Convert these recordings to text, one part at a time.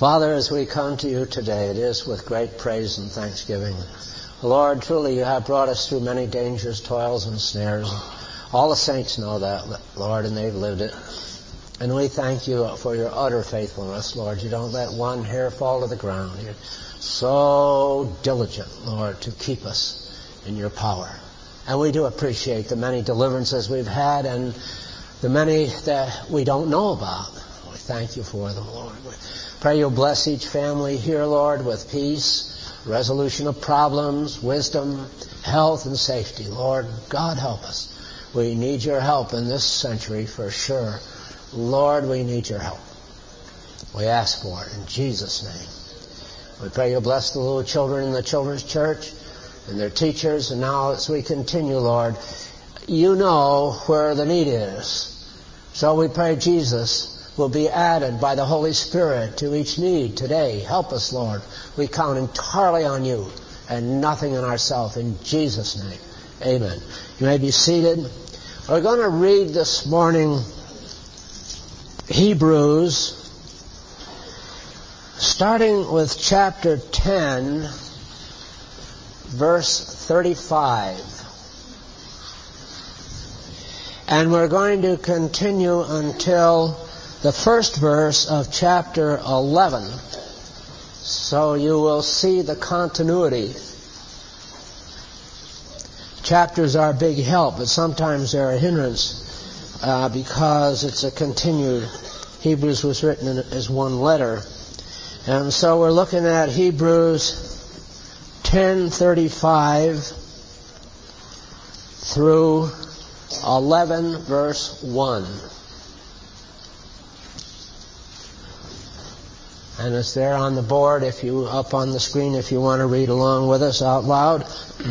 Father, as we come to you today, it is with great praise and thanksgiving. Lord, truly you have brought us through many dangers, toils, and snares. All the saints know that, Lord, and they've lived it. And we thank you for your utter faithfulness, Lord. You don't let one hair fall to the ground. You're so diligent, Lord, to keep us in your power. And we do appreciate the many deliverances we've had and the many that we don't know about. We thank you for them, Lord. We pray you'll bless each family here, Lord, with peace, resolution of problems, wisdom, health, and safety. Lord, God, help us. We need your help in this century for sure. Lord, we need your help. We ask for it in Jesus' name. We pray you'll bless the little children in the children's church and their teachers. And now as we continue, Lord, you know where the need is. So we pray Jesus will be added by the Holy Spirit to each need today. Help us, Lord. We count entirely on you and nothing in ourselves. In Jesus' name, amen. You may be seated. We're going to read this morning Hebrews, starting with chapter 10, verse 35. And we're going to continue until the first verse of chapter 11. So you will see the continuity. Chapters are a big help, but sometimes they're a hindrance because it's a continued. Hebrews was written as one letter. And so we're looking at Hebrews 10:35 through 11 verse 1. And it's there on the board up on the screen if you want to read along with us out loud.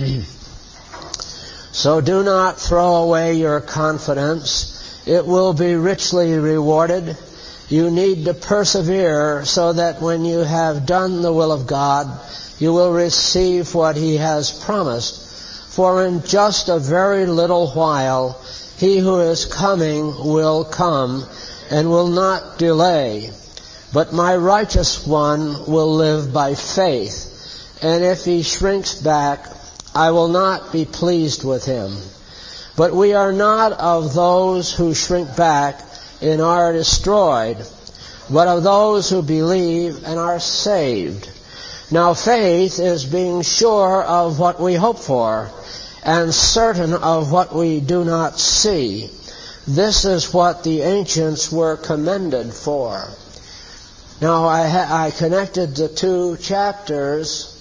So do not throw away your confidence. It will be richly rewarded. You need to persevere so that when you have done the will of God, you will receive what He has promised. For in just a very little while, He who is coming will come and will not delay. But my righteous one will live by faith, and if he shrinks back, I will not be pleased with him. But we are not of those who shrink back and are destroyed, but of those who believe and are saved. Now faith is being sure of what we hope for, and certain of what we do not see. This is what the ancients were commended for. Now, I connected the two chapters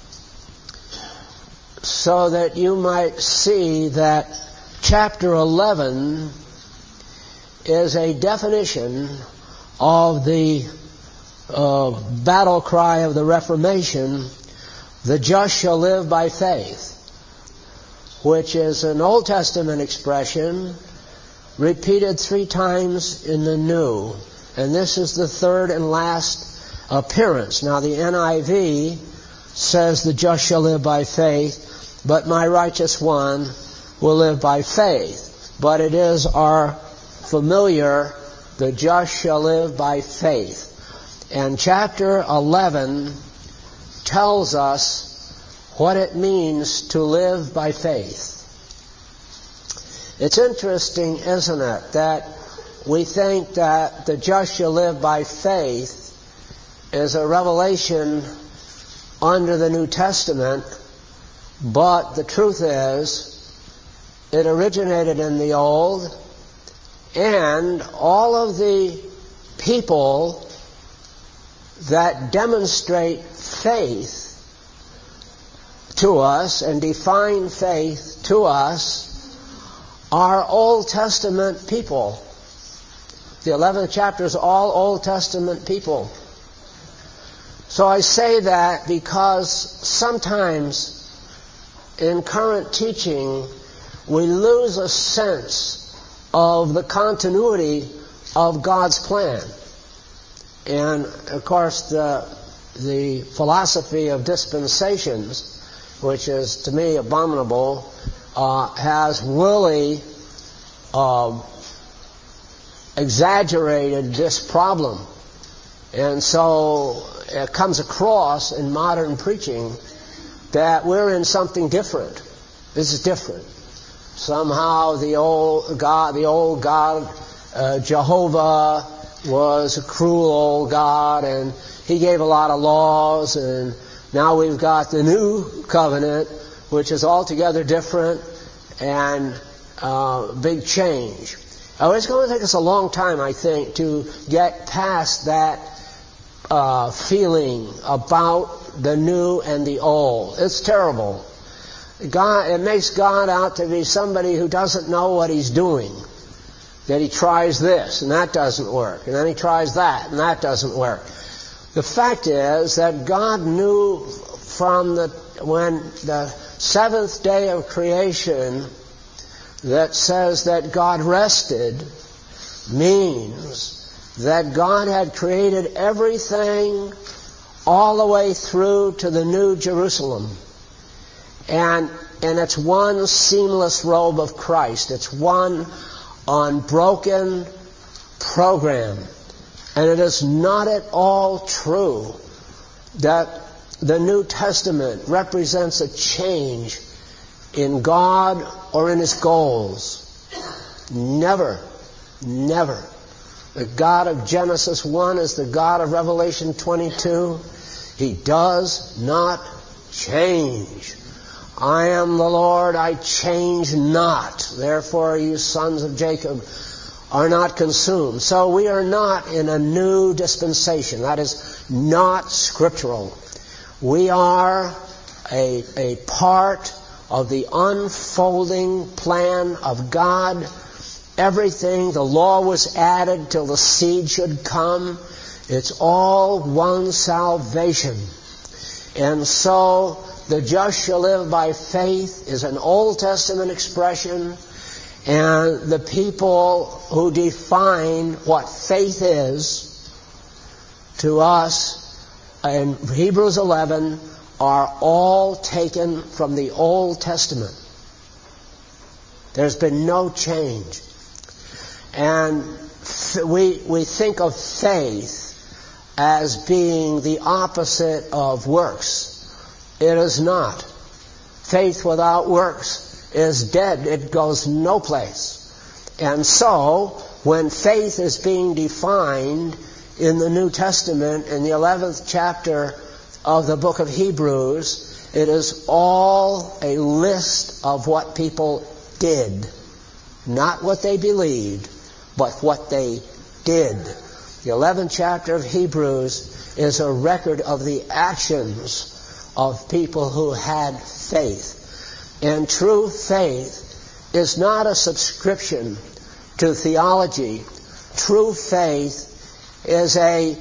so that you might see that chapter 11 is a definition of the battle cry of the Reformation, the just shall live by faith, which is an Old Testament expression repeated 3 times in the New. And this is the third and last appearance. Now the NIV says the just shall live by faith, but my righteous one will live by faith. But it is our familiar, the just shall live by faith. And chapter 11 tells us what it means to live by faith. It's interesting, isn't it, that we think that the just shall live by faith is a revelation under the New Testament, but the truth is it originated in the Old, and all of the people that demonstrate faith to us and define faith to us are Old Testament people. The 11th chapter is all Old Testament people. So I say that because sometimes in current teaching we lose a sense of the continuity of God's plan. And of course the philosophy of dispensations, which is to me abominable, has really exaggerated this problem And so it comes across in modern preaching that we're in something different. This is different. Somehow the old God, Jehovah, was a cruel old God, and he gave a lot of laws, and now we've got the new covenant, which is altogether different and big change. Oh, it's going to take us a long time, I think, to get past that feeling about the new and the old. It's terrible. It makes God out to be somebody who doesn't know what he's doing. That he tries this and that doesn't work, and then he tries that and that doesn't work. The fact is that God knew when the seventh day of creation that says that God rested means that God had created everything all the way through to the New Jerusalem. And it's one seamless robe of Christ. It's one unbroken program. And it is not at all true that the New Testament represents a change in God or in his goals. Never. Never. The God of Genesis 1 is the God of Revelation 22. He does not change. I am the Lord, I change not. Therefore, you sons of Jacob are not consumed. So we are not in a new dispensation. That is not scriptural. We are a part of the unfolding plan of God. Everything, the law was added till the seed should come. It's all one salvation. And so the just shall live by faith is an Old Testament expression, and the people who define what faith is to us in Hebrews 11 are all taken from the Old Testament. There's been no change. And we think of faith as being the opposite of works. It is not. Faith without works is dead. It goes no place. And so, when faith is being defined in the New Testament, in the 11th chapter of the book of Hebrews, it is all a list of what people did. Not what they believed, but what they did. The 11th chapter of Hebrews is a record of the actions of people who had faith. And true faith is not a subscription to theology. True faith is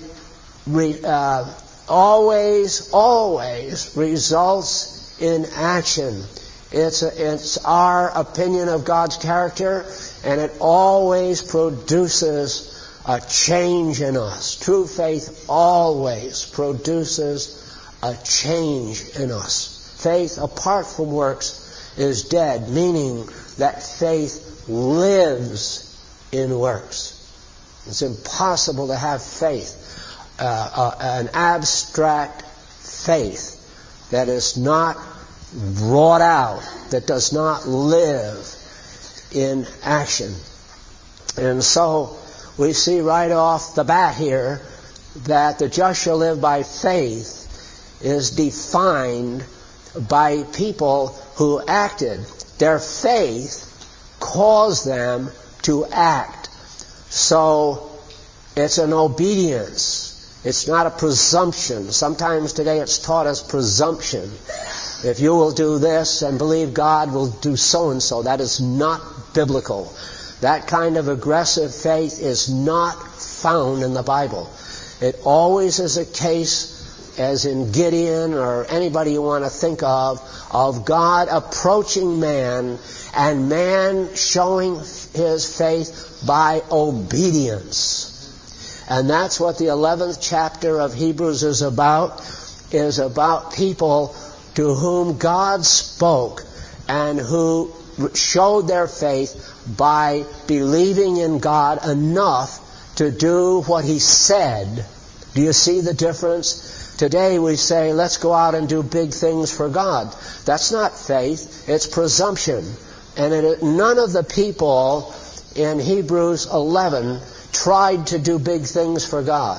always results in action. It's our opinion of God's character, and it always produces a change in us. True faith always produces a change in us. Faith apart from works is dead, meaning that faith lives in works. It's impossible to have faith, an abstract faith that is not wrought out, that does not live in action. And so we see right off the bat here that the just shall live by faith is defined by people who acted. Their faith caused them to act. So it's an obedience. It's not a presumption. Sometimes today it's taught as presumption. If you will do this and believe God will do so and so, that is not biblical. That kind of aggressive faith is not found in the Bible. It always is a case, as in Gideon or anybody you want to think of God approaching man and man showing his faith by obedience. And that's what the 11th chapter of Hebrews is about people to whom God spoke and who showed their faith by believing in God enough to do what He said Do you see the difference? Today we say, let's go out and do big things for God. That's not faith, it's presumption. And none of the people in Hebrews 11 tried to do big things for God.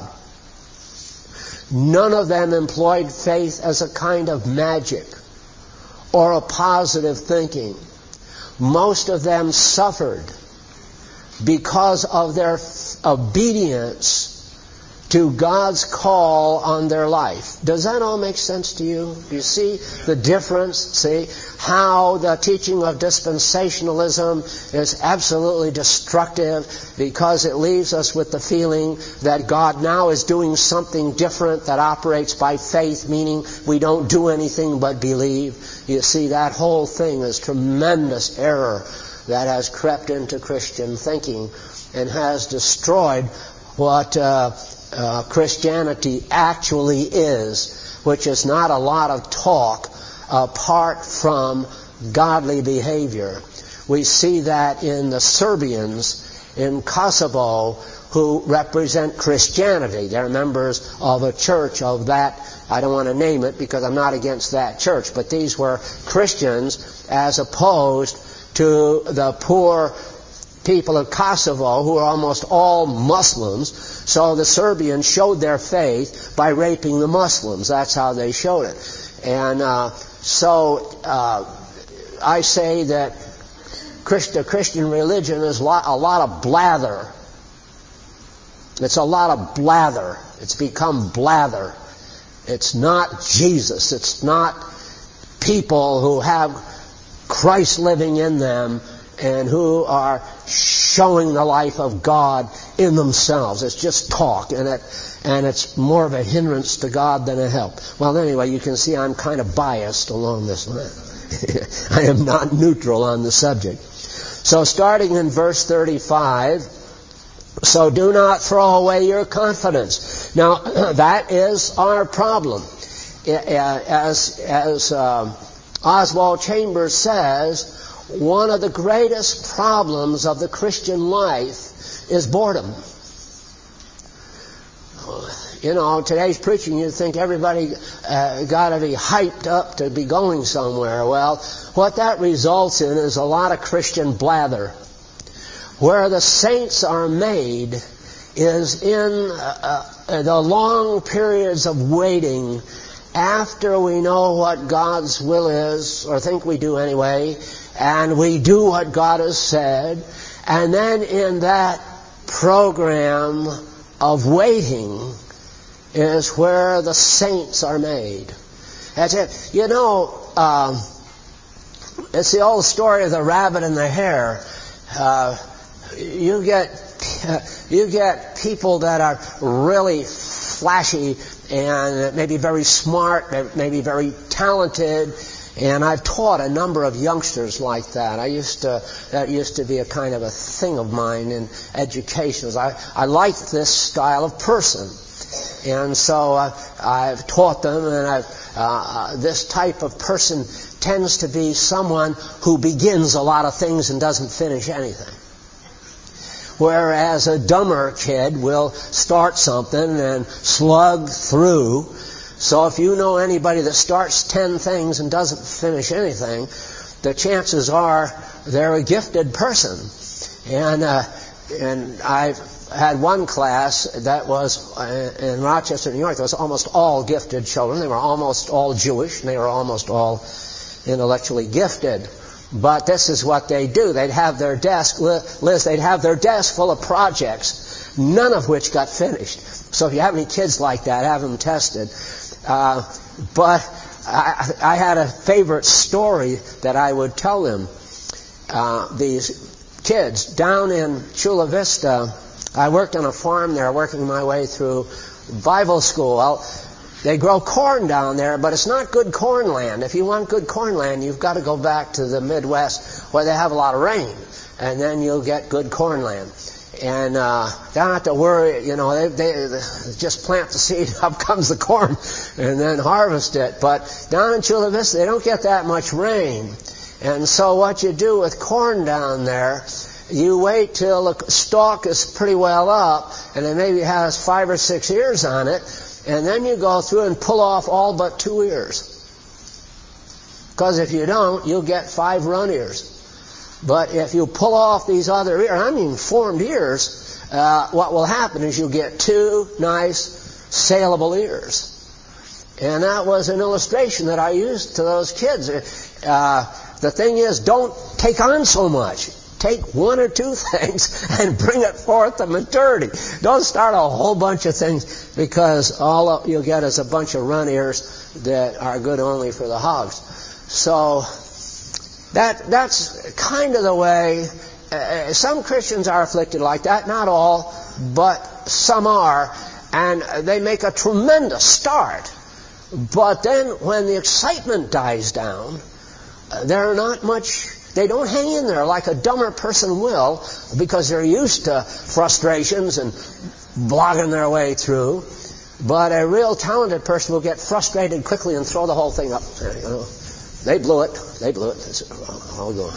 None of them employed faith as a kind of magic or a positive thinking. Most of them suffered because of their obedience to God's call on their life. Does that all make sense to you? Do you see the difference? See how the teaching of dispensationalism is absolutely destructive because it leaves us with the feeling that God now is doing something different that operates by faith, meaning we don't do anything but believe. You see, that whole thing is tremendous error that has crept into Christian thinking and has destroyed what Christianity actually is, which is not a lot of talk apart from godly behavior. We see that in the Serbians in Kosovo who represent Christianity. They're members of a church of that. I don't want to name it because I'm not against that church, but these were Christians as opposed to the poor people of Kosovo who are almost all Muslims. So the Serbians showed their faith by raping the Muslims. That's how they showed it. And so I say that the Christian religion is a lot of blather. It's a lot of blather. It's become blather. It's not Jesus. It's not people who have Christ living in them and who are showing the life of God in themselves. It's just talk, and it's more of a hindrance to God than a help. Well, anyway, you can see I'm kind of biased along this line. I am not neutral on the subject. So starting in verse 35, so do not throw away your confidence. Now, that is our problem. As Oswald Chambers says, one of the greatest problems of the Christian life is boredom. You know, today's preaching, you'd think everybody got to be hyped up to be going somewhere. Well, what that results in is a lot of Christian blather. Where the saints are made is in the long periods of waiting after we know what God's will is, or think we do anyway, and we do what God has said, and then in that program of waiting is where the saints are made. That's it. You know, it's the old story of the rabbit and the hare. You get people that are really flashy and maybe very smart, maybe very talented, and I've taught a number of youngsters like that. That used to be a kind of a thing of mine in education. I liked this style of person, and so I've taught them, and this type of person tends to be someone who begins a lot of things and doesn't finish anything. Whereas a dumber kid will start something and slug through. So if you know anybody that starts 10 things and doesn't finish anything, the chances are they're a gifted person. And I've had one class that was in Rochester, New York. It was almost all gifted children. They were almost all Jewish, and they were almost all intellectually gifted. But this is what they do. They'd have their desk, Liz, they'd have their desk full of projects, none of which got finished. So if you have any kids like that, have them tested. But I had a favorite story that I would tell them. These kids down in Chula Vista, I worked on a farm there, working my way through Bible school. Well, they grow corn down there, but it's not good corn land. If you want good corn land, you've got to go back to the Midwest where they have a lot of rain, and then you'll get good corn land. And don't have to worry, you know, they just plant the seed, up comes the corn, and then harvest it. But down in Chula Vista, they don't get that much rain. And so what you do with corn down there you wait till the stalk is pretty well up, and it maybe has 5 or 6 ears on it, and then you go through and pull off all but 2 ears. Because if you don't, you'll get 5 run ears. But if you pull off these other ears, I mean formed ears, what will happen is you'll get 2 nice saleable ears. And that was an illustration that I used to those kids. The thing is, don't take on so much. Take 1 or 2 things and bring it forth to maturity. Don't start a whole bunch of things, because all you'll get is a bunch of run ears that are good only for the hogs. So that's kind of the way some Christians are afflicted like that. Not all, but some are. And they make a tremendous start. But then when the excitement dies down, they don't hang in there like a dumber person will, because they're used to frustrations and blogging their way through. But a real talented person will get frustrated quickly and throw the whole thing up. You know, they blew it. I'll go.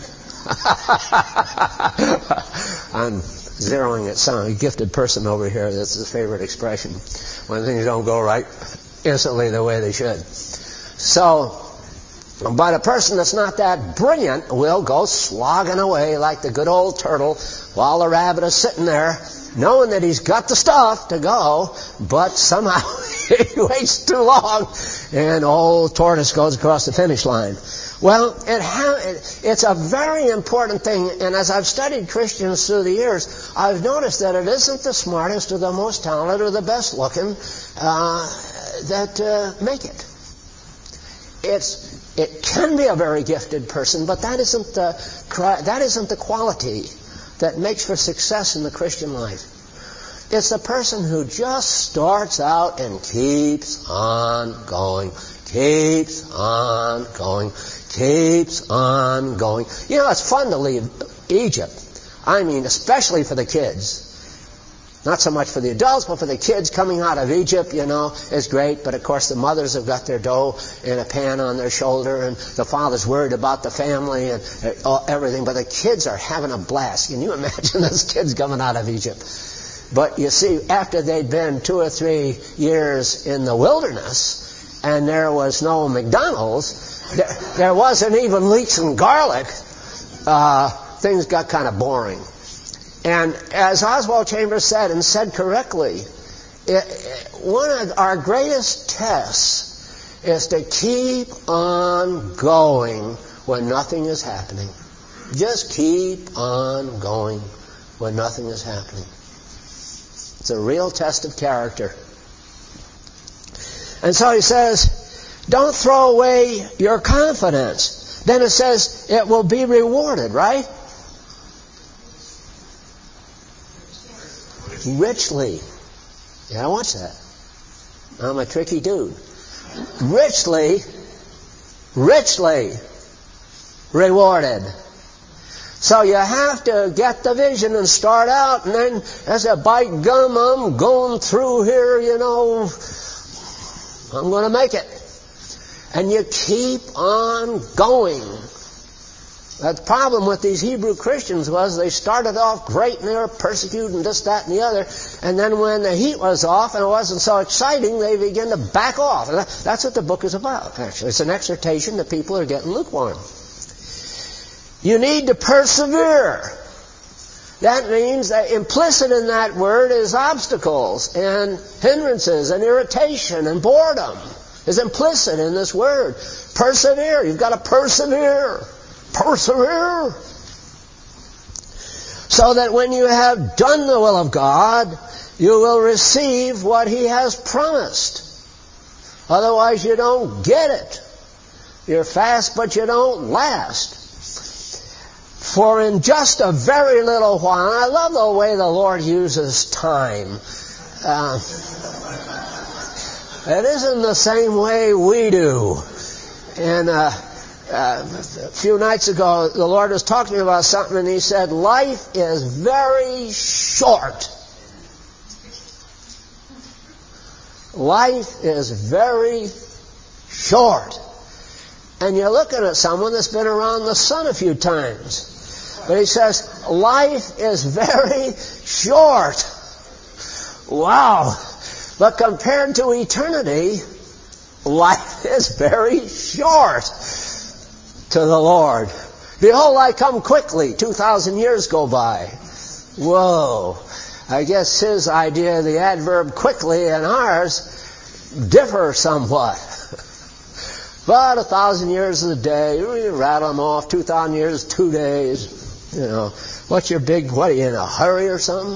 I'm zeroing at some gifted person over here. That's his favorite expression. When things don't go right instantly the way they should. So, but a person that's not that brilliant will go slogging away like the good old turtle while the rabbit is sitting there knowing that he's got the stuff to go, but somehow he waits too long and old tortoise goes across the finish line. Well, it's a very important thing, and as I've studied Christians through the years, I've noticed that it isn't the smartest or the most talented or the best looking that make it. It can be a very gifted person, but that isn't the quality that makes for success in the Christian life. It's the person who just starts out and keeps on going. Keeps on going. Keeps on going. You know, it's fun to leave Egypt. I mean, especially for the kids. Not so much for the adults, but for the kids coming out of Egypt, you know, is great. But of course the mothers have got their dough in a pan on their shoulder, and the father's worried about the family and everything. But the kids are having a blast. Can you imagine those kids coming out of Egypt? But you see, after they'd been 2 or 3 years in the wilderness, and there was no McDonald's, there wasn't even leeks and garlic, things got kind of boring. And as Oswald Chambers said, and said correctly, one of our greatest tests is to keep on going when nothing is happening. Just keep on going when nothing is happening. It's a real test of character. And so he says, don't throw away your confidence. Then it says it will be rewarded, right? Richly. Yeah, what's that? I'm a tricky dude. Richly rewarded. So you have to get the vision and start out, and then as a by gum, I'm going through here, you know, I'm going to make it. And you keep on going. The problem with these Hebrew Christians was they started off great and they were persecuted and this, that, and the other. And then when the heat was off and it wasn't so exciting, they began to back off. And that's what the book is about, actually. It's an exhortation that people are getting lukewarm. You need to persevere. That means that implicit in that word is obstacles and hindrances and irritation and boredom is implicit in this word. Persevere. You've got to persevere. Persevere. So that when you have done the will of God, you will receive what He has promised. Otherwise you don't get it. You're fast, but you don't last. For in just a very little while, and I love the way the Lord uses time. It isn't the same way we do. And a few nights ago, the Lord was talking to me about something, and He said, life is very short. Life is very short. And you're looking at someone that's been around the sun a few times. But he says, life is very short. Wow. But compared to eternity, life is very short to the Lord. Behold, I come quickly. 2,000 years go by. Whoa. I guess his idea of the adverb quickly and ours differ somewhat. But 1,000 years is a day. You rattle them off. 2,000 years, 2 days. You know, what are you in a hurry or something?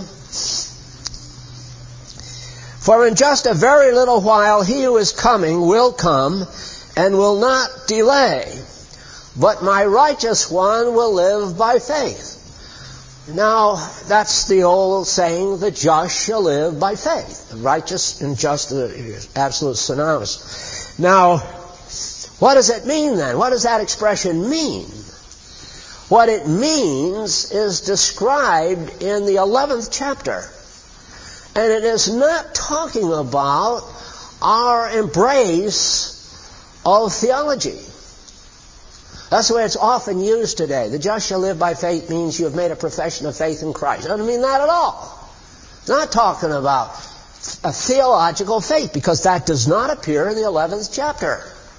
For in just a very little while he who is coming will come and will not delay. But my righteous one will live by faith. Now, that's the old saying, the just shall live by faith. The righteous and just are absolute synonymous. Now, what does it mean then? What does that expression mean? What it means is described in the 11th chapter. And it is not talking about our embrace of theology. That's the way it's often used today. The just shall live by faith means you have made a profession of faith in Christ. It doesn't mean that at all. It's not talking about a theological faith, because that does not appear in the 11th chapter.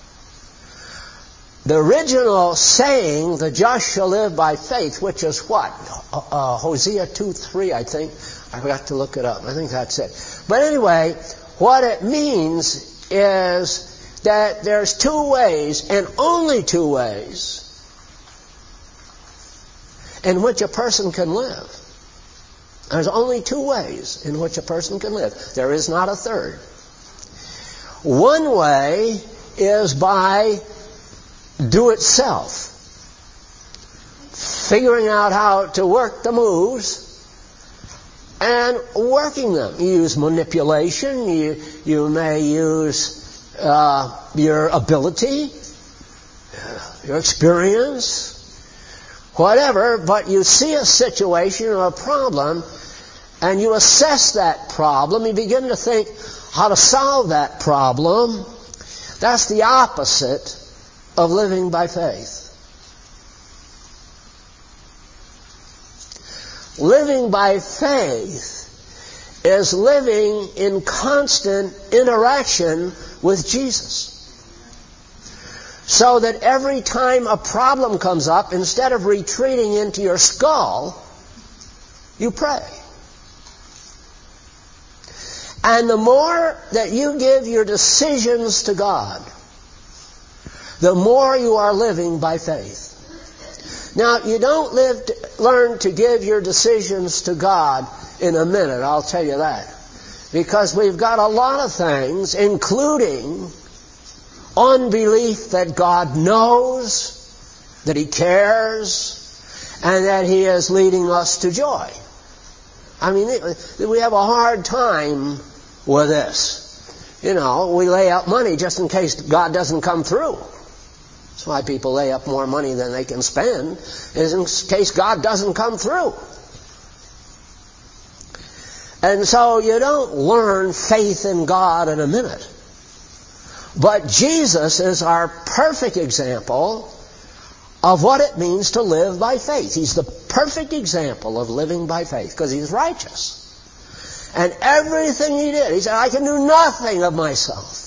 The original saying, the just shall live by faith, which is what? Hosea 2:3, I think. I forgot to look it up. I think that's it. But anyway, what it means is that there's two ways, and only two ways, in which a person can live. There's only two ways in which a person can live. There is not a third. One way is by do-it-self, figuring out how to work the moves and working them. You use manipulation. You may use your ability, your experience, whatever, but you see a situation or a problem and you assess that problem. You begin to think how to solve that problem. That's the opposite of living by faith. Living by faith is living in constant interaction with Jesus. So that every time a problem comes up, instead of retreating into your skull, you pray. And the more that you give your decisions to God, the more you are living by faith. Now, you don't learn to give your decisions to God in a minute, I'll tell you that. Because we've got a lot of things, including unbelief that God knows, that He cares, and that He is leading us to joy. I mean, we have a hard time with this. You know, we lay out money just in case God doesn't come through. That's why people lay up more money than they can spend, is in case God doesn't come through. And so you don't learn faith in God in a minute. But Jesus is our perfect example of what it means to live by faith. He's the perfect example of living by faith because He's righteous. And everything He did, He said, I can do nothing of myself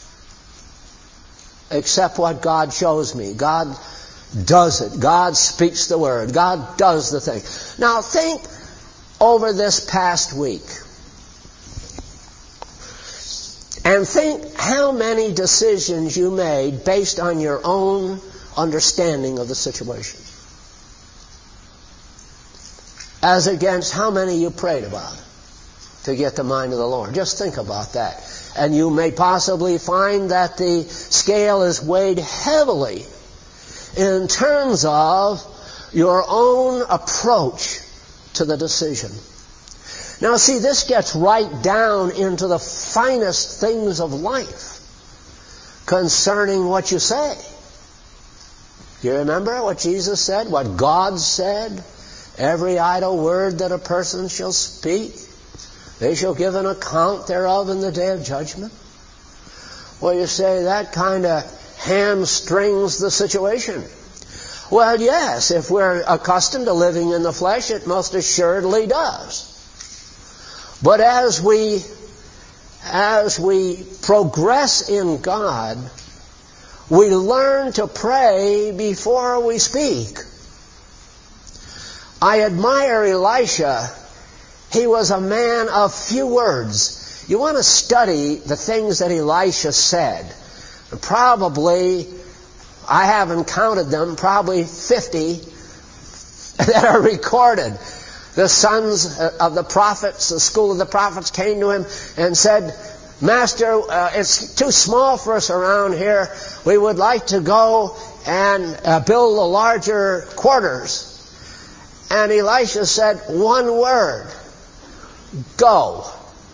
except what God shows me. God does it. God speaks the word. God does the thing. Now think over this past week. And think how many decisions you made based on your own understanding of the situation. As against how many you prayed about to get the mind of the Lord. Just think about that. And you may possibly find that the scale is weighed heavily in terms of your own approach to the decision. Now see, this gets right down into the finest things of life concerning what you say. Do you remember what Jesus said? What God said? Every idle word that a person shall speak, they shall give an account thereof in the day of judgment. Well, you say that kind of hamstrings the situation. Well, yes, if we're accustomed to living in the flesh, it most assuredly does. But as we progress in God, we learn to pray before we speak. I admire Elisha. He was a man of few words. You want to study the things that Elisha said. Probably, I haven't counted them, probably 50 that are recorded. The sons of the prophets, the school of the prophets, came to him and said, Master, it's too small for us around here. We would like to go and build a larger quarters. And Elisha said one word, go.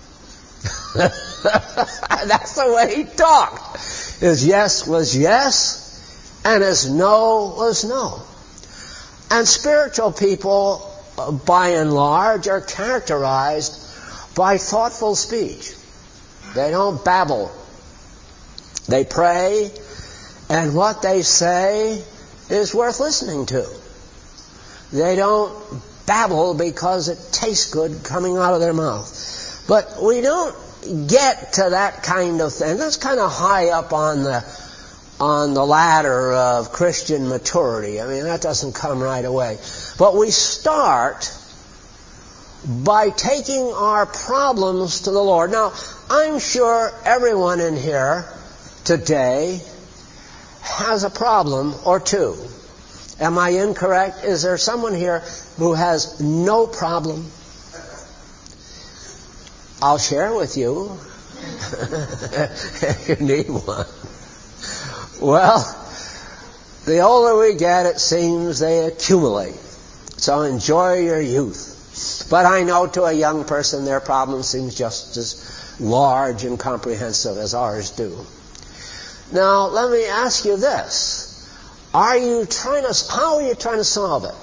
That's the way he talked. His yes was yes, and his no was no. And spiritual people, by and large, are characterized by thoughtful speech. They don't babble. They pray, and what they say is worth listening to. They don't babble because it tastes good coming out of their mouth. But we don't get to that kind of thing. That's kind of high up on the ladder of Christian maturity. I mean, that doesn't come right away. But we start by taking our problems to the Lord. Now, I'm sure everyone in here today has a problem or two. Am I incorrect? Is there someone here who has no problem? I'll share with you if you need one. Well, the older we get, it seems they accumulate. So enjoy your youth. But I know to a young person their problem seems just as large and comprehensive as ours do. Now, let me ask you this. How are you trying to solve it?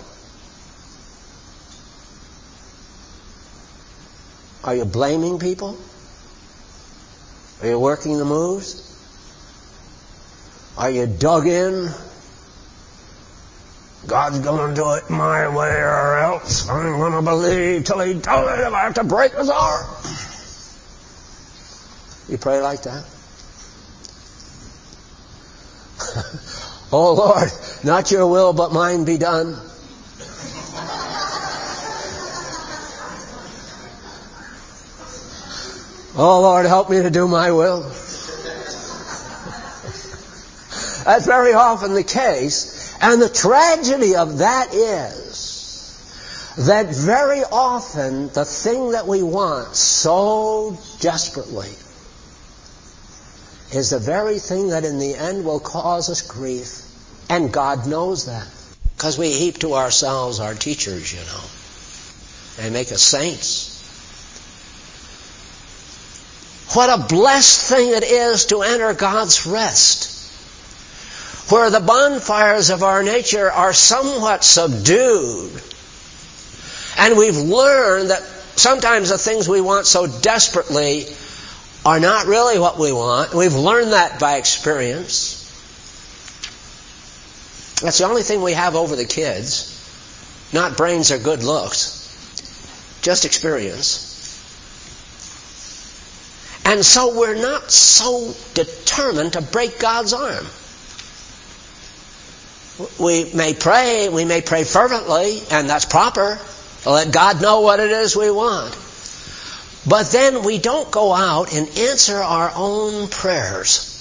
Are you blaming people? Are you working the moves? Are you dug in? God's going to do it my way or else I'm going to believe till He does it if I have to break His arm. You pray like that? Oh Lord, not your will but mine be done. Oh Lord, help me to do my will. That's very often the case. And the tragedy of that is that very often the thing that we want so desperately is the very thing that in the end will cause us grief. And God knows that. Because we heap to ourselves our teachers, you know. They make us saints. What a blessed thing it is to enter God's rest, where the bonfires of our nature are somewhat subdued. And we've learned that sometimes the things we want so desperately are not really what we want. We've learned that by experience. That's the only thing we have over the kids. Not brains or good looks. Just experience. And so we're not so determined to break God's arm. We may pray fervently, and that's proper, to let God know what it is we want. But then we don't go out and answer our own prayers.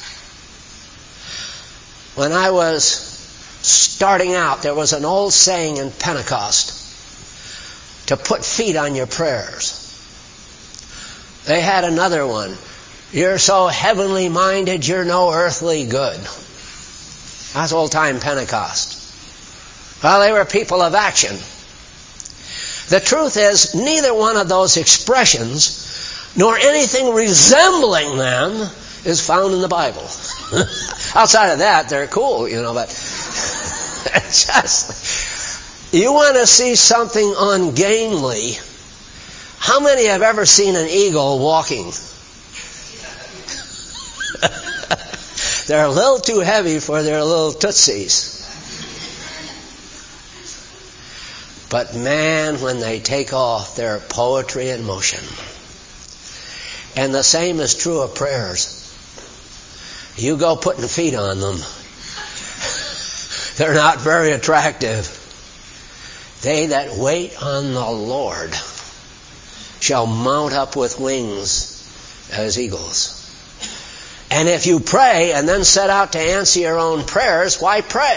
When I was starting out, there was an old saying in Pentecost, to put feet on your prayers. They had another one, you're so heavenly minded, you're no earthly good. That's old-time Pentecost. Well, they were people of action. The truth is, neither one of those expressions, nor anything resembling them, is found in the Bible. Outside of that, they're cool, you know, but just, you want to see something ungainly. How many have ever seen an eagle walking? They're a little too heavy for their little tootsies. But man, when they take off, they're poetry in motion. And the same is true of prayers. You go putting feet on them. They're not very attractive. They that wait on the Lord shall mount up with wings as eagles. And if you pray and then set out to answer your own prayers, why pray?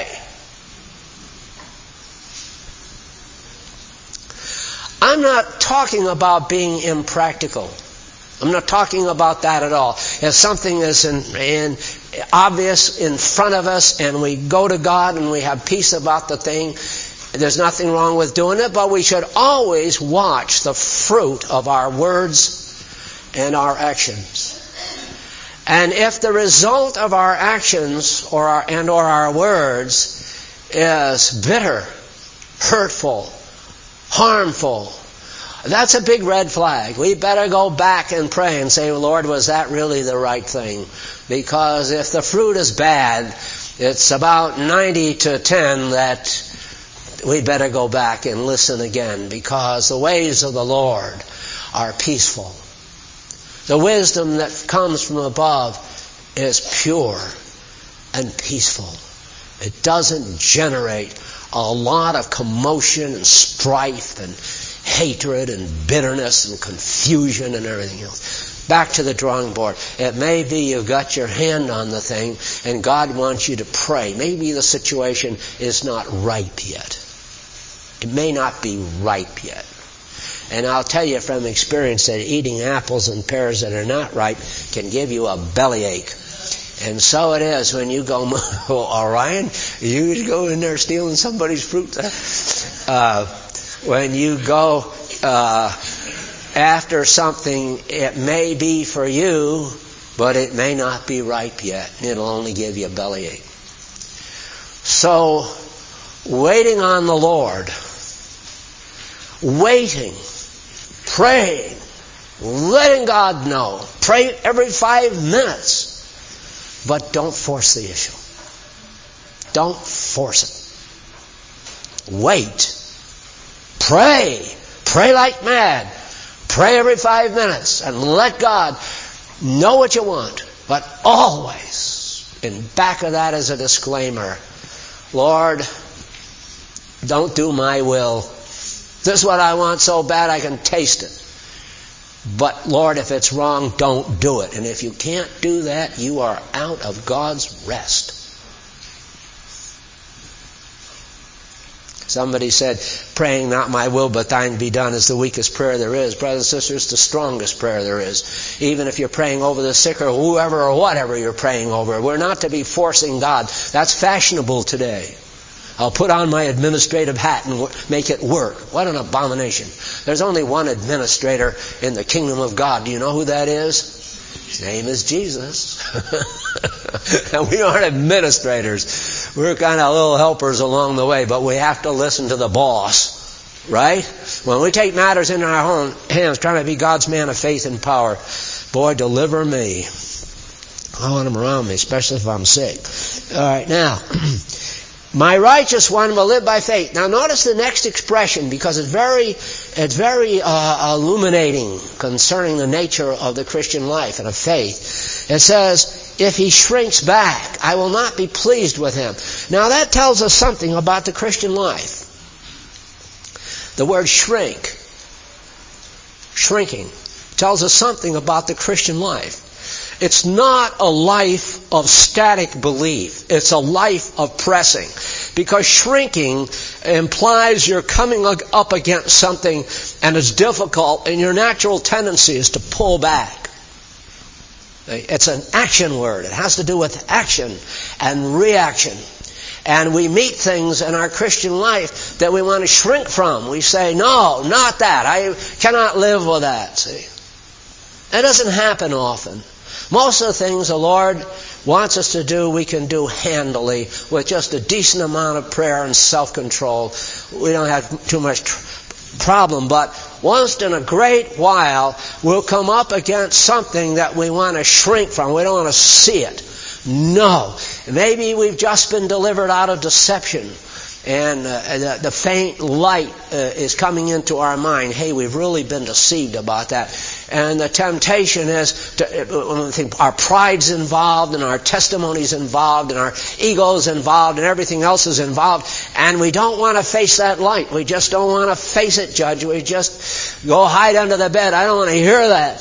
I'm not talking about being impractical. I'm not talking about that at all. If something is obvious in front of us and we go to God and we have peace about the thing, there's nothing wrong with doing it, but we should always watch the fruit of our words and our actions. And if the result of our actions or our words is bitter, hurtful, harmful, that's a big red flag. We better go back and pray and say, Lord, was that really the right thing? Because if the fruit is bad, it's about 90-10 that we better go back and listen again, because the ways of the Lord are peaceful. The wisdom that comes from above is pure and peaceful. It doesn't generate a lot of commotion and strife and hatred and bitterness and confusion and everything else. Back to the drawing board. It may be you've got your hand on the thing and God wants you to pray. Maybe the situation is not ripe yet. It may not be ripe yet. And I'll tell you from experience that eating apples and pears that are not ripe can give you a bellyache. And so it is when you go, Orion, you go in there stealing somebody's fruit. When you go after something, it may be for you, but it may not be ripe yet. It'll only give you a bellyache. So, waiting on the Lord, waiting, praying, letting God know. Pray every 5 minutes. But don't force the issue. Don't force it. Wait. Pray. Pray like mad. Pray every 5 minutes and let God know what you want. But always, in back of that is a disclaimer. Lord, don't do my will. This is what I want so bad I can taste it. But Lord, if it's wrong, don't do it. And if you can't do that, you are out of God's rest. Somebody said, praying not my will but thine be done is the weakest prayer there is. Brothers and sisters, the strongest prayer there is. Even if you're praying over the sick or whoever or whatever you're praying over, we're not to be forcing God. That's fashionable today. I'll put on my administrative hat and make it work. What an abomination. There's only one administrator in the kingdom of God. Do you know who that is? His name is Jesus. And we aren't administrators. We're kind of little helpers along the way, but we have to listen to the boss. Right? When we take matters in our own hands, trying to be God's man of faith and power, boy, deliver me. I want him around me, especially if I'm sick. All right, now... My righteous one will live by faith. Now notice the next expression, because it's very illuminating concerning the nature of the Christian life and of faith. It says, if he shrinks back, I will not be pleased with him. Now that tells us something about the Christian life. The word shrinking, tells us something about the Christian life. It's not a life of static belief. It's a life of pressing. Because shrinking implies you're coming up against something and it's difficult, and your natural tendency is to pull back. It's an action word. It has to do with action and reaction. And we meet things in our Christian life that we want to shrink from. We say, no, not that. I cannot live with that. See? That doesn't happen often. Most of the things the Lord wants us to do, we can do handily with just a decent amount of prayer and self-control. We don't have too much problem, but once in a great while, we'll come up against something that we want to shrink from. We don't want to see it. No. Maybe we've just been delivered out of deception. and the faint light is coming into our mind. Hey, we've really been deceived about that. And the temptation is, our pride's involved, and our testimony's involved, and our ego's involved, and everything else is involved. And we don't want to face that light. We just don't want to face it, Judge. We just go hide under the bed. I don't want to hear that.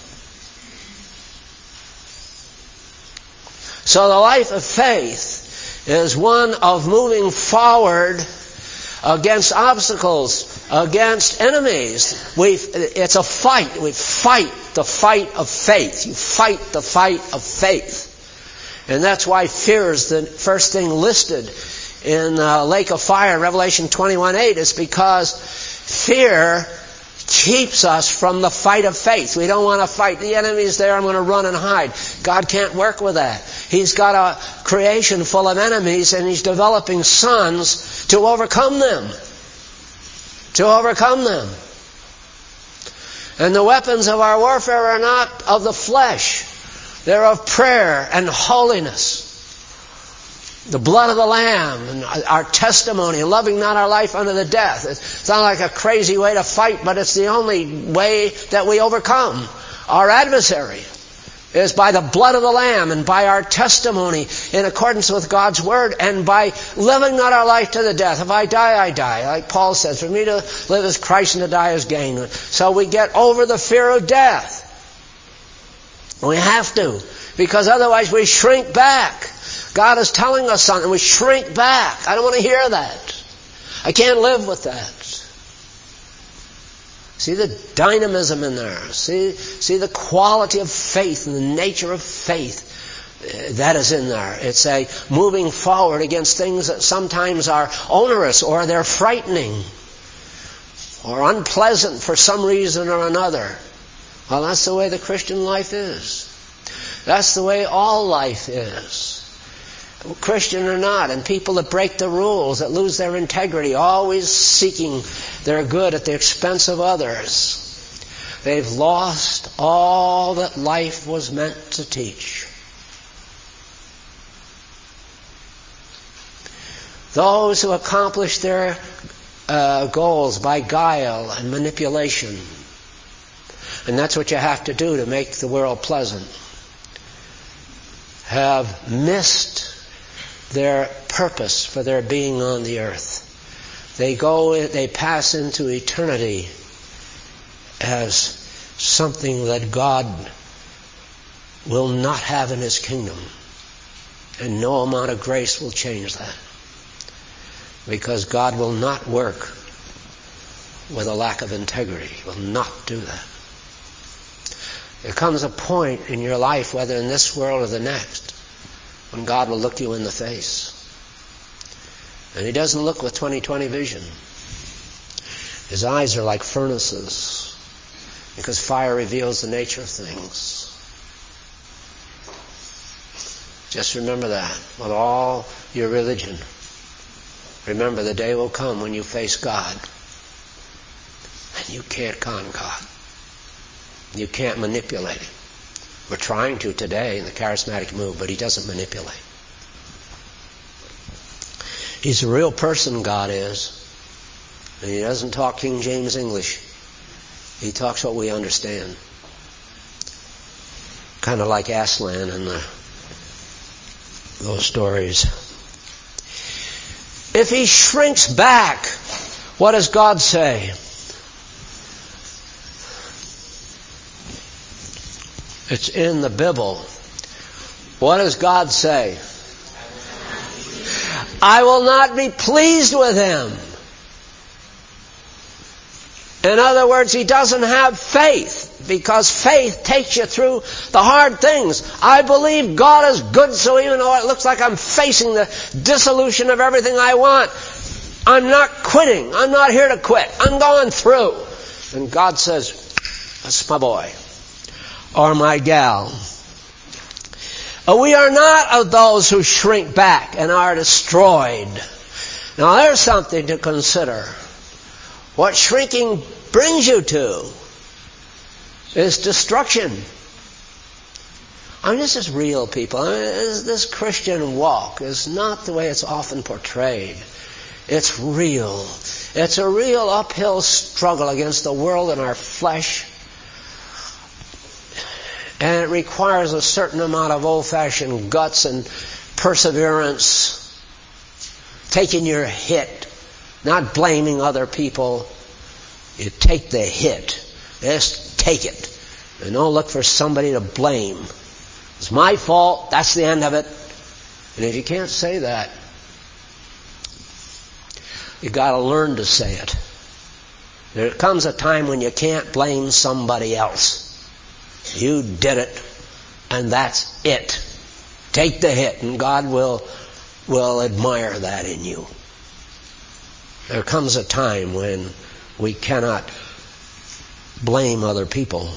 So the life of faith is one of moving forward against obstacles, against enemies. It's a fight. We fight the fight of faith. You fight the fight of faith. And that's why fear is the first thing listed in lake of fire in Revelation 21:8, is because fear keeps us from the fight of faith. We don't want to fight. The enemy's there, I'm going to run and hide. God can't work with that. He's got a creation full of enemies, and He's developing sons to overcome them. To overcome them. And the weapons of our warfare are not of the flesh. They're of prayer and holiness. The blood of the Lamb and our testimony, and loving not our life unto the death. It's not like a crazy way to fight, but it's the only way that we overcome our adversary, is by the blood of the Lamb and by our testimony in accordance with God's Word, and by living not our life to the death. If I die, I die. Like Paul says, for me to live is Christ and to die is gain. So we get over the fear of death. We have to, because otherwise we shrink back. God is telling us something, we shrink back. I don't want to hear that. I can't live with that. See the dynamism in there. See the quality of faith and the nature of faith that is in there. It's a moving forward against things that sometimes are onerous, or they're frightening, or unpleasant for some reason or another. Well, that's the way the Christian life is. That's the way all life is. Christian or not, and people that break the rules, that lose their integrity, always seeking their good at the expense of others. They've lost all that life was meant to teach. Those who accomplish their goals by guile and manipulation, and that's what you have to do to make the world pleasant, have missed their purpose for their being on the earth. They pass into eternity as something that God will not have in His kingdom. And no amount of grace will change that. Because God will not work with a lack of integrity. He will not do that. There comes a point in your life, whether in this world or the next, when God will look you in the face. And He doesn't look with 20/20 vision. His eyes are like furnaces, because fire reveals the nature of things. Just remember that with all your religion. Remember, the day will come when you face God, and you can't con God. You can't manipulate Him. We're trying to today in the charismatic move, but He doesn't manipulate. He's a real person, God is. And He doesn't talk King James English. He talks what we understand. Kind of like Aslan and those stories. If he shrinks back, what does God say? It's in the Bible. What does God say? I will not be pleased with him. In other words, he doesn't have faith, because faith takes you through the hard things. I believe God is good, so even though it looks like I'm facing the dissolution of everything I want, I'm not quitting. I'm not here to quit. I'm going through. And God says, that's my boy or my gal. We are not of those who shrink back and are destroyed. Now there's something to consider. What shrinking brings you to is destruction. I mean, this is real, people. I mean, this Christian walk is not the way it's often portrayed. It's real. It's a real uphill struggle against the world and our flesh. And it requires a certain amount of old-fashioned guts and perseverance. Taking your hit. Not blaming other people. You take the hit. Just take it. And don't look for somebody to blame. It's my fault. That's the end of it. And if you can't say that, you got to learn to say it. There comes a time when you can't blame somebody else. You did it, and that's it. Take the hit, and God will admire that in you. There comes a time when we cannot blame other people.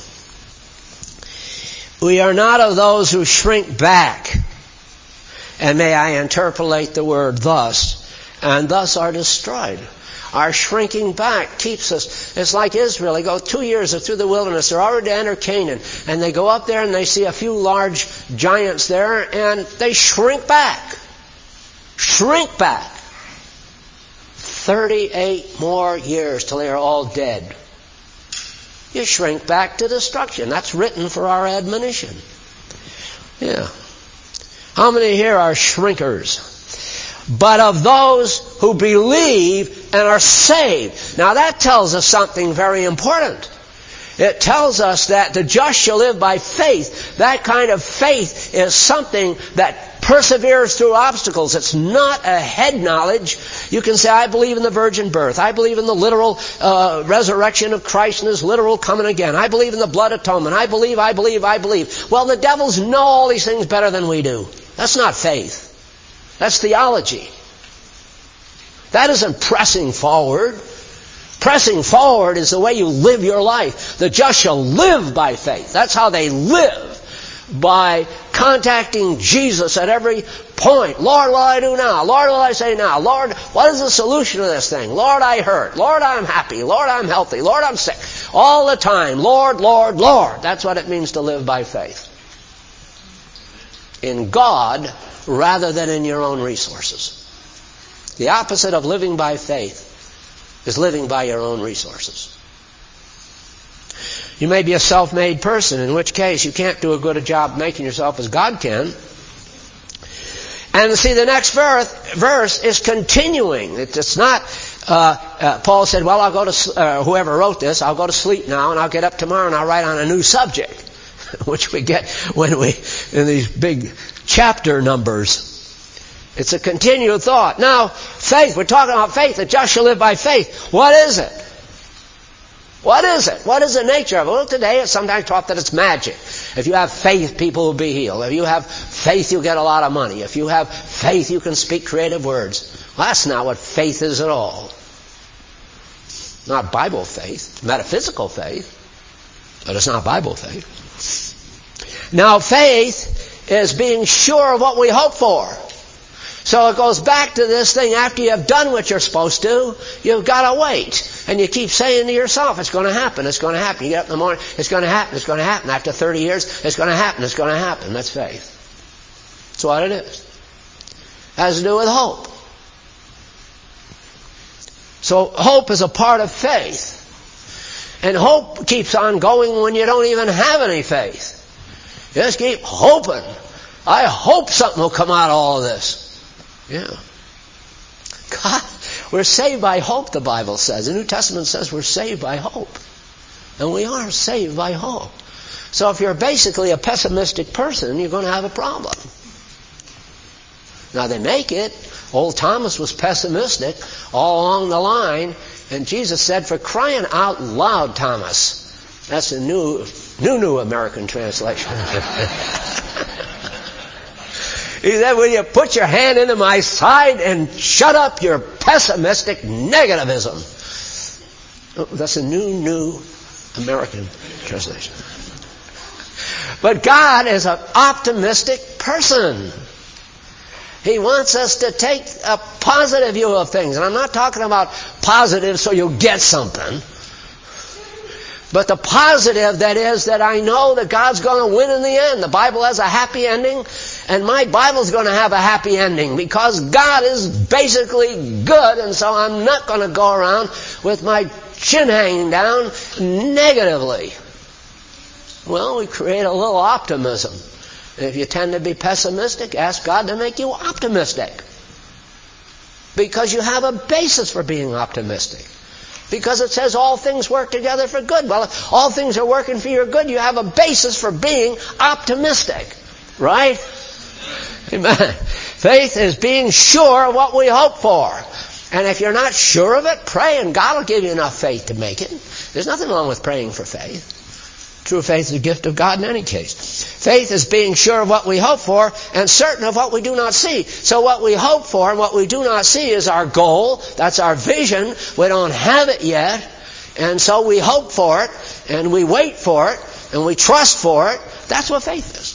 We are not of those who shrink back, and may I interpolate the word thus, and thus are destroyed. Our shrinking back keeps us. It's like Israel. They go 2 years through the wilderness. They're already to enter Canaan. And they go up there and they see a few large giants there, and they shrink back. Shrink back. 38 more years till they are all dead. You shrink back to destruction. That's written for our admonition. Yeah. How many here are shrinkers? But of those who believe and are saved. Now that tells us something very important. It tells us that the just shall live by faith. That kind of faith is something that perseveres through obstacles. It's not a head knowledge. You can say, I believe in the virgin birth. I believe in the literal resurrection of Christ and His literal coming again. I believe in the blood atonement. I believe. Well, the devils know all these things better than we do. That's not faith. That's theology. That isn't pressing forward. Pressing forward is the way you live your life. The just shall live by faith. That's how they live. By contacting Jesus at every point. Lord, what do I do now? Lord, what do I say now? Lord, what is the solution to this thing? Lord, I hurt. Lord, I'm happy. Lord, I'm healthy. Lord, I'm sick. All the time. Lord, Lord, Lord. That's what it means to live by faith. In God, rather than in your own resources. The opposite of living by faith is living by your own resources. You may be a self-made person, in which case you can't do as good a job making yourself as God can. And see, the next verse is continuing. It's not, Paul said, well, I'll go to, whoever wrote this, I'll go to sleep now and I'll get up tomorrow and I'll write on a new subject, which we get when we, in these big chapter numbers. It's a continued thought. Now, faith, we're talking about faith. The just shall live by faith. What is it? What is it? What is the nature of it? Well, today it's sometimes taught that it's magic. If you have faith, people will be healed. If you have faith, you'll get a lot of money. If you have faith, you can speak creative words. Well, that's not what faith is at all. Not Bible faith. Metaphysical faith. But it's not Bible faith. Now, faith is being sure of what we hope for. So it goes back to this thing, after you have done what you're supposed to, you've got to wait. And you keep saying to yourself, it's going to happen, it's going to happen. You get up in the morning, it's going to happen, it's going to happen. After 30 years, it's going to happen, it's going to happen. That's faith. That's what it is. It has to do with hope. So hope is a part of faith. And hope keeps on going when you don't even have any faith. You just keep hoping. I hope something will come out of all of this. Yeah. God, we're saved by hope, the Bible says. The New Testament says we're saved by hope. And we are saved by hope. So if you're basically a pessimistic person, you're going to have a problem. Now they make it. Old Thomas was pessimistic all along the line. And Jesus said, for crying out loud, Thomas. That's a new American translation. He said, will you put your hand into my side and shut up your pessimistic negativism? Oh, that's a new American translation. But God is an optimistic person. He wants us to take a positive view of things. And I'm not talking about positive so you'll get something. But the positive, that is, that I know that God's going to win in the end. The Bible has a happy ending, And my Bible's going to have a happy ending because God is basically good, and so I'm not going to go around with my chin hanging down negatively. Well, we create a little optimism. If you tend to be pessimistic, ask God to make you optimistic. Because you have a basis for being optimistic. Because it says all things work together for good. Well, if all things are working for your good, you have a basis for being optimistic. Right? Amen. Faith is being sure of what we hope for. And if you're not sure of it, pray and God will give you enough faith to make it. There's nothing wrong with praying for faith. True faith is a gift of God in any case. Faith is being sure of what we hope for and certain of what we do not see. So what we hope for and what we do not see is our goal. That's our vision. We don't have it yet. And so we hope for it and we wait for it and we trust for it. That's what faith is.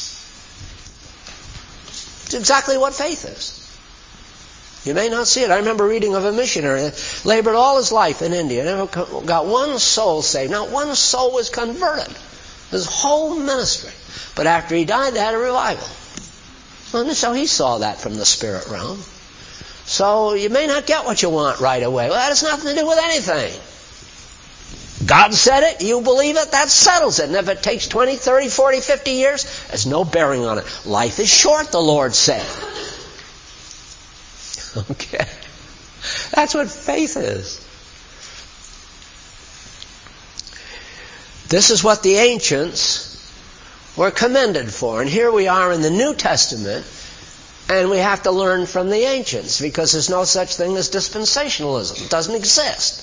It's exactly what faith is. You may not see it. I remember reading of a missionary that labored all his life in India. Never got one soul saved. Not one soul was converted. His whole ministry. But after he died, they had a revival. And so he saw that from the spirit realm. So you may not get what you want right away. Well, that has nothing to do with anything. God said it, you believe it, that settles it. And if it takes 20, 30, 40, 50 years, there's no bearing on it. Life is short, the Lord said. Okay. That's what faith is. This is what the ancients were commended for. And here we are in the New Testament, and we have to learn from the ancients, because there's no such thing as dispensationalism. It doesn't exist.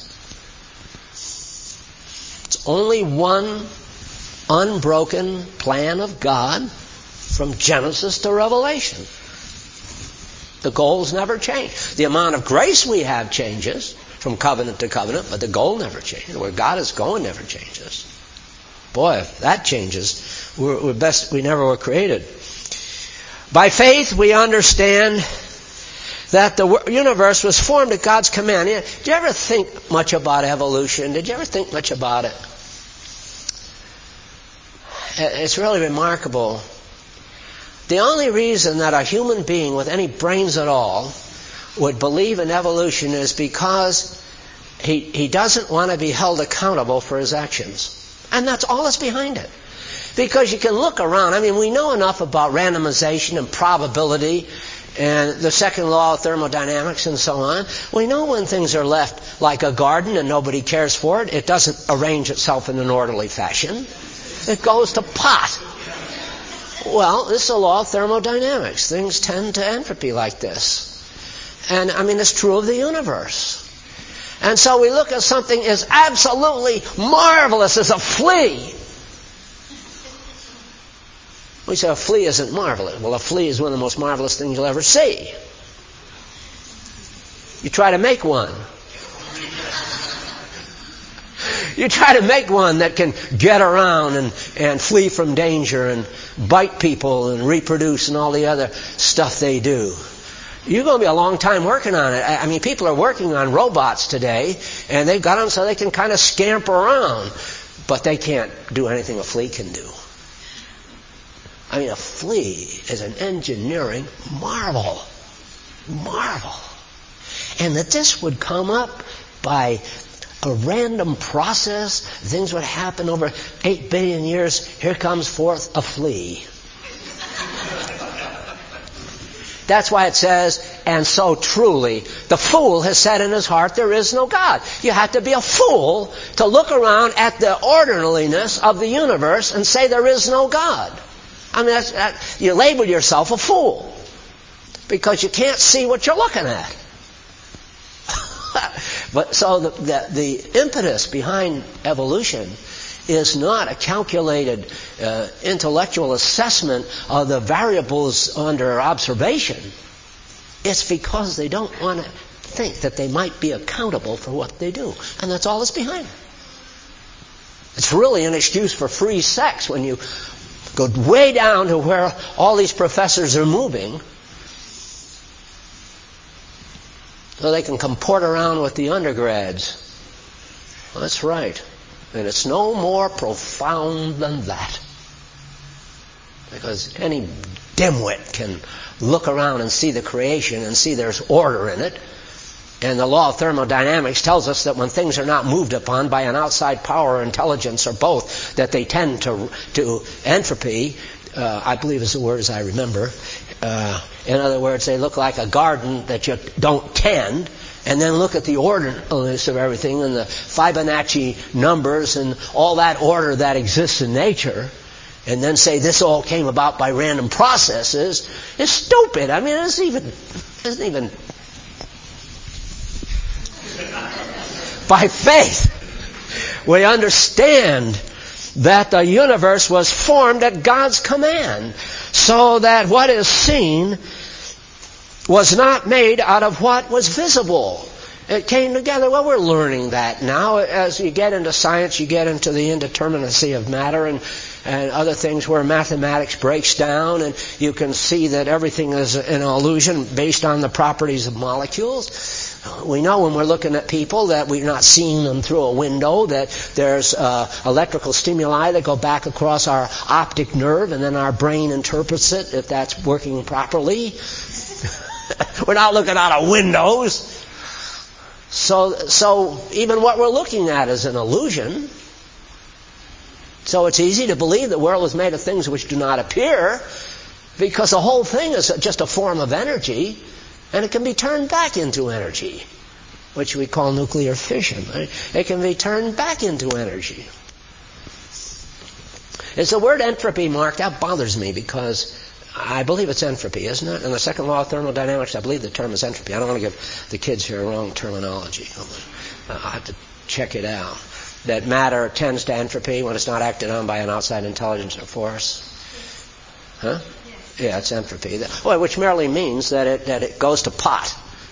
It's only one unbroken plan of God from Genesis to Revelation. The goals never change. The amount of grace we have changes from covenant to covenant, but the goal never changes. Where God is going never changes. Boy, if that changes, we never were created. By faith, we understand that the universe was formed at God's command. Did you ever think much about evolution? Did you ever think much about it? It's really remarkable. The only reason that a human being with any brains at all would believe in evolution is because he doesn't want to be held accountable for his actions. And that's all that's behind it. Because you can look around. I mean, we know enough about randomization and probability and the second law of thermodynamics and so on. We know when things are left like a garden and nobody cares for it, it doesn't arrange itself in an orderly fashion. It goes to pot. Well, this is a law of thermodynamics. Things tend to entropy like this. And, I mean, it's true of the universe. And so we look at something as absolutely marvelous as a flea. We say a flea isn't marvelous. Well, a flea is one of the most marvelous things you'll ever see. You try to make one. You try to make one that can get around and flee from danger and bite people and reproduce and all the other stuff they do. You're going to be a long time working on it. I mean, people are working on robots today, and they've got them so they can kind of scamper around. But they can't do anything a flea can do. I mean, a flea is an engineering marvel. Marvel. And that this would come up by a random process, things would happen over 8 billion years, here comes forth a flea. That's why it says, and so truly, the fool has said in his heart, there is no God. You have to be a fool to look around at the orderliness of the universe and say there is no God. I mean, you label yourself a fool because you can't see what you're looking at. But so the impetus behind evolution is not a calculated intellectual assessment of the variables under observation. It's because they don't want to think that they might be accountable for what they do. And that's all that's behind it. It's really an excuse for free sex when you go way down to where all these professors are moving, so they can comport around with the undergrads. Well, that's right. And it's no more profound than that. Because any dimwit can look around and see the creation and see there's order in it. And the law of thermodynamics tells us that when things are not moved upon by an outside power or intelligence or both, that they tend to entropy, I believe is the word as I remember. In other words, they look like a garden that you don't tend. And then look at the orderliness of everything and the Fibonacci numbers and all that order that exists in nature. And then say this all came about by random processes. It's stupid. I mean, it isn't even by faith. We understand that the universe was formed at God's command, so that what is seen was not made out of what was visible. It came together. Well, we're learning that now. As you get into science, you get into the indeterminacy of matter and other things where mathematics breaks down, and you can see that everything is an illusion based on the properties of molecules. We know when we're looking at people that we're not seeing them through a window, that there's electrical stimuli that go back across our optic nerve, and then our brain interprets it if that's working properly. We're not looking out of windows. So even what we're looking at is an illusion. So it's easy to believe the world is made of things which do not appear, because the whole thing is just a form of energy, and it can be turned back into energy, which we call nuclear fission. It can be turned back into energy. Is the word entropy, Mark? That bothers me because I believe it's entropy, isn't it? In the second law of thermodynamics, I believe the term is entropy. I don't want to give the kids here wrong terminology. I'll have to check it out. That matter tends to entropy when it's not acted on by an outside intelligence or force. Huh? Yeah, it's entropy. Well, which merely means that it goes to pot.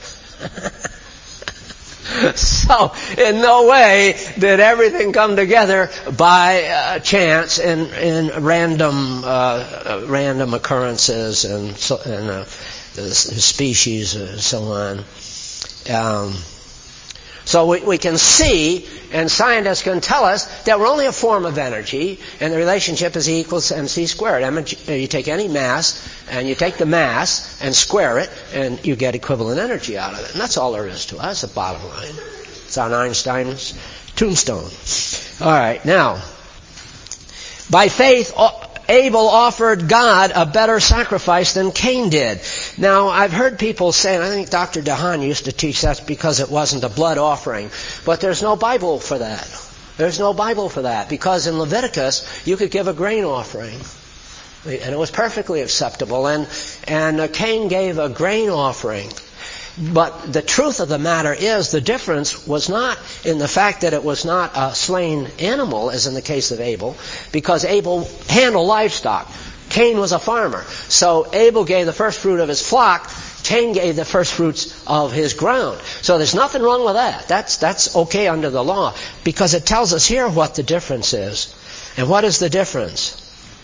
So, in no way did everything come together by chance in random occurrences and the species and so on. So we can see, and scientists can tell us, that we're only a form of energy, and the relationship is E equals mc squared. You take any mass, and you take the mass and square it, and you get equivalent energy out of it. And that's all there is to it. That's the bottom line. It's on Einstein's tombstone. All right, now, by faith, Abel offered God a better sacrifice than Cain did. Now, I've heard people say, and I think Dr. DeHaan used to teach that's because it wasn't a blood offering. But there's no Bible for that. There's no Bible for that. Because in Leviticus, you could give a grain offering. And it was perfectly acceptable. And Cain gave a grain offering. But the truth of the matter is the difference was not in the fact that it was not a slain animal, as in the case of Abel, because Abel handled livestock. Cain was a farmer. So Abel gave the first fruit of his flock. Cain gave the first fruits of his ground. So there's nothing wrong with that. That's okay under the law, because it tells us here what the difference is. And what is the difference?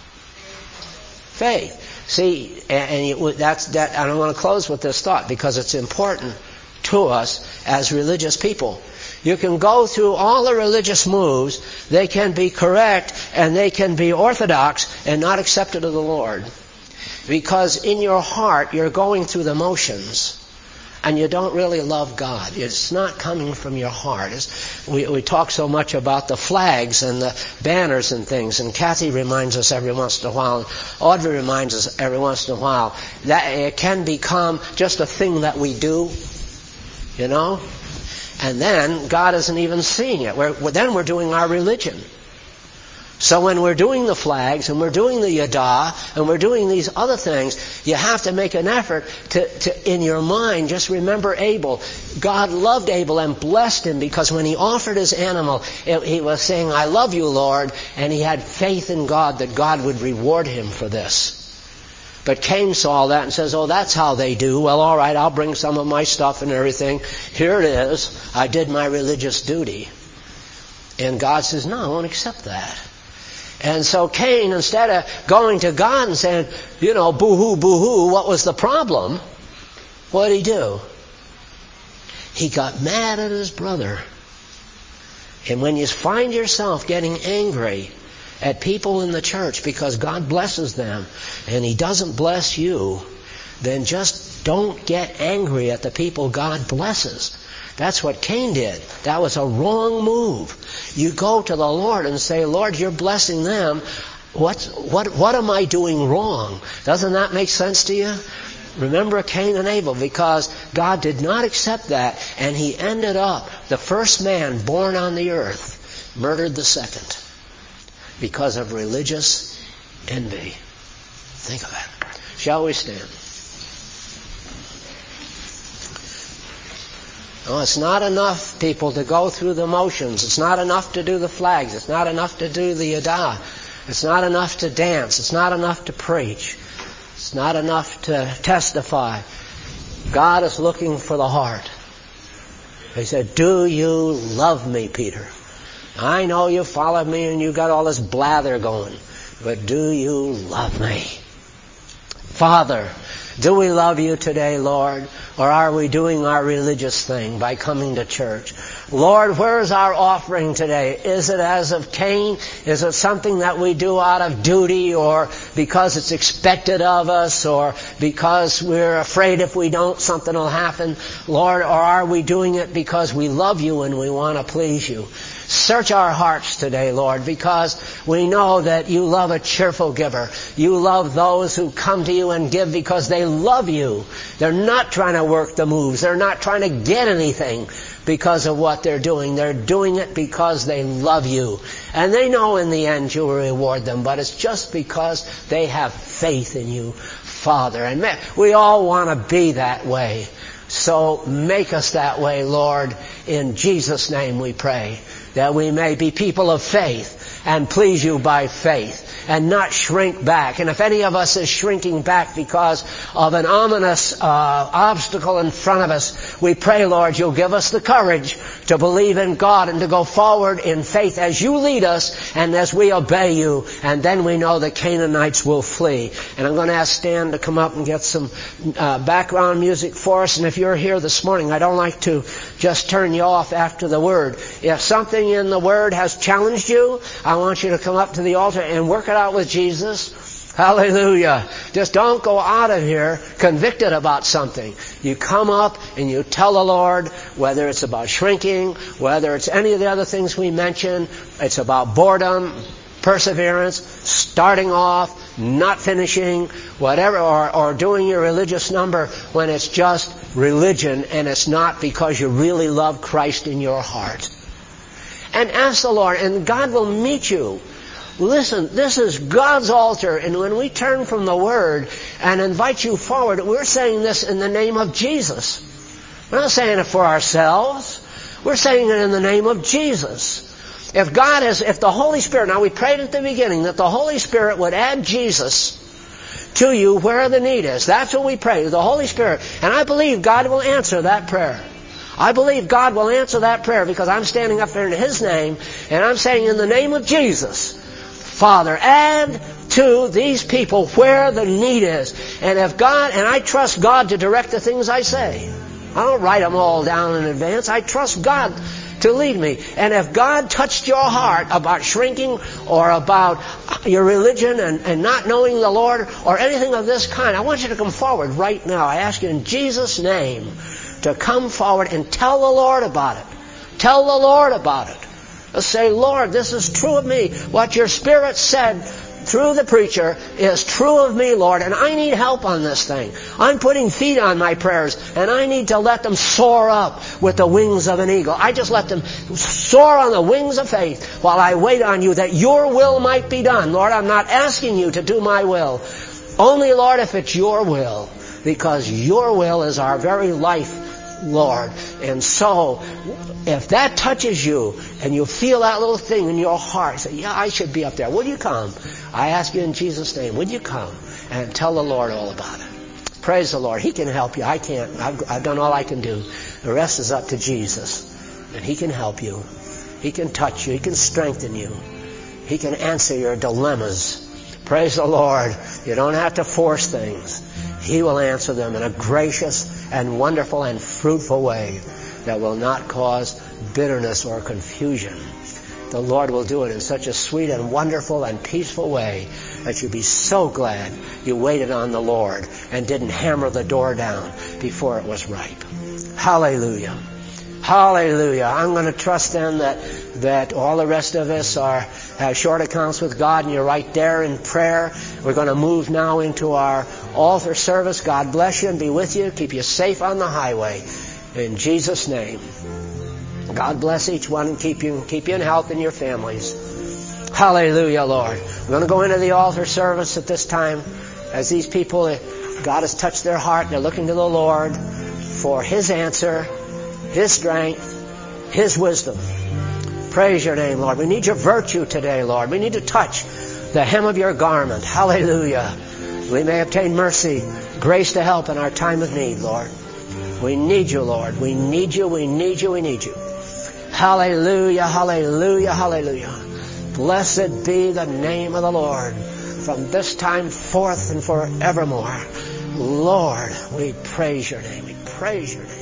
Faith. See, and that's that. I don't want to close with this thought because it's important to us as religious people. You can go through all the religious moves; they can be correct and they can be orthodox and not accepted of the Lord, because in your heart you're going through the motions. And you don't really love God. It's not coming from your heart. We talk so much about the flags and the banners and things, and Kathy reminds us every once in a while, and Audrey reminds us every once in a while, that it can become just a thing that we do, you know? And then God isn't even seeing it. Then we're doing our religion. So when we're doing the flags and we're doing the Yadah and we're doing these other things, you have to make an effort to in your mind, just remember Abel. God loved Abel and blessed him because when he offered his animal, he was saying, I love you, Lord, and he had faith in God that God would reward him for this. But Cain saw that and says, oh, that's how they do. Well, all right, I'll bring some of my stuff and everything. Here it is. I did my religious duty. And God says, no, I won't accept that. And so Cain, instead of going to God and saying, you know, boo-hoo, boo-hoo, what was the problem? What did he do? He got mad at his brother. And when you find yourself getting angry at people in the church because God blesses them and He doesn't bless you, then just don't get angry at the people God blesses. That's what Cain did. That was a wrong move. You go to the Lord and say, Lord, you're blessing them. What am I doing wrong? Doesn't that make sense to you? Remember Cain and Abel, because God did not accept that, and he ended up, the first man born on the earth, murdered the second because of religious envy. Think of that. Shall we stand? No, it's not enough, people, to go through the motions. It's not enough to do the flags. It's not enough to do the Yadah. It's not enough to dance. It's not enough to preach. It's not enough to testify. God is looking for the heart. He said, do you love me, Peter? I know you followed me and you got all this blather going, but do you love me? Father, do we love you today, Lord? Or are we doing our religious thing by coming to church? Lord, where's our offering today? Is it as of Cain? Is it something that we do out of duty, or because it's expected of us, or because we're afraid if we don't something will happen? Lord, or are we doing it because we love you and we want to please you? Search our hearts today, Lord, because we know that you love a cheerful giver. You love those who come to you and give because they love you. They're not trying to work the moves. They're not trying to get anything because of what they're doing. They're doing it because they love you. And they know in the end you will reward them, but it's just because they have faith in you, Father. And we all want to be that way. So make us that way, Lord. In Jesus' name we pray, that we may be people of faith and please you by faith and not shrink back. And if any of us is shrinking back because of an ominous obstacle in front of us, we pray, Lord, you'll give us the courage to believe in God and to go forward in faith as you lead us and as we obey you. And then we know the Canaanites will flee. And I'm going to ask Stan to come up and get some background music for us. And if you're here this morning, I don't like to just turn you off after the Word. If something in the Word has challenged you, I want you to come up to the altar and work it out with Jesus. Hallelujah. Just don't go out of here convicted about something. You come up and you tell the Lord, whether it's about shrinking, whether it's any of the other things we mentioned, it's about boredom, perseverance, starting off, not finishing, whatever, or doing your religious number when it's just religion and it's not because you really love Christ in your heart. And ask the Lord, and God will meet you. Listen, this is God's altar, and when we turn from the Word and invite you forward, we're saying this in the name of Jesus. We're not saying it for ourselves. We're saying it in the name of Jesus. If the Holy Spirit, now we prayed at the beginning that the Holy Spirit would add Jesus to you where the need is. That's what we pray, the Holy Spirit. And I believe God will answer that prayer. I believe God will answer that prayer because I'm standing up there in His name and I'm saying in the name of Jesus, Father, add to these people where the need is. And I trust God to direct the things I say. I don't write them all down in advance. I trust God to lead me. And if God touched your heart about shrinking or about your religion and not knowing the Lord or anything of this kind, I want you to come forward right now. I ask you in Jesus' name to come forward and tell the Lord about it. Tell the Lord about it. Say, Lord, this is true of me. What your Spirit said through the preacher is true of me, Lord, and I need help on this thing. I'm putting feet on my prayers, and I need to let them soar up with the wings of an eagle. I just let them soar on the wings of faith while I wait on you that your will might be done. Lord, I'm not asking you to do my will. Only, Lord, if it's your will, because your will is our very life, Lord. And so, if that touches you and you feel that little thing in your heart, say, yeah, I should be up there. Would you come? I ask you in Jesus' name, would you come and tell the Lord all about it? Praise the Lord. He can help you. I can't. I've done all I can do. The rest is up to Jesus. And He can help you. He can touch you. He can strengthen you. He can answer your dilemmas. Praise the Lord. You don't have to force things. He will answer them in a gracious and wonderful and fruitful way that will not cause bitterness or confusion. the Lord will do it in such a sweet and wonderful and peaceful way that you'll be so glad you waited on the Lord and didn't hammer the door down before it was ripe. Hallelujah. Hallelujah. I'm going to trust then that all the rest of us have short accounts with God, and you're right there in prayer. We're going to move now into our altar service. God bless you and be with you. Keep you safe on the highway. In Jesus' name. God bless each one and keep you in health and your families. Hallelujah, Lord. We're going to go into the altar service at this time as these people, God has touched their heart. They're looking to the Lord for His answer, His strength, His wisdom. Praise your name, Lord. We need your virtue today, Lord. We need to touch the hem of your garment. Hallelujah. We may obtain mercy, grace to help in our time of need, Lord. We need you, Lord. We need you, we need you, we need you. Hallelujah, hallelujah, hallelujah. Blessed be the name of the Lord from this time forth and forevermore. Lord, we praise your name. We praise your name.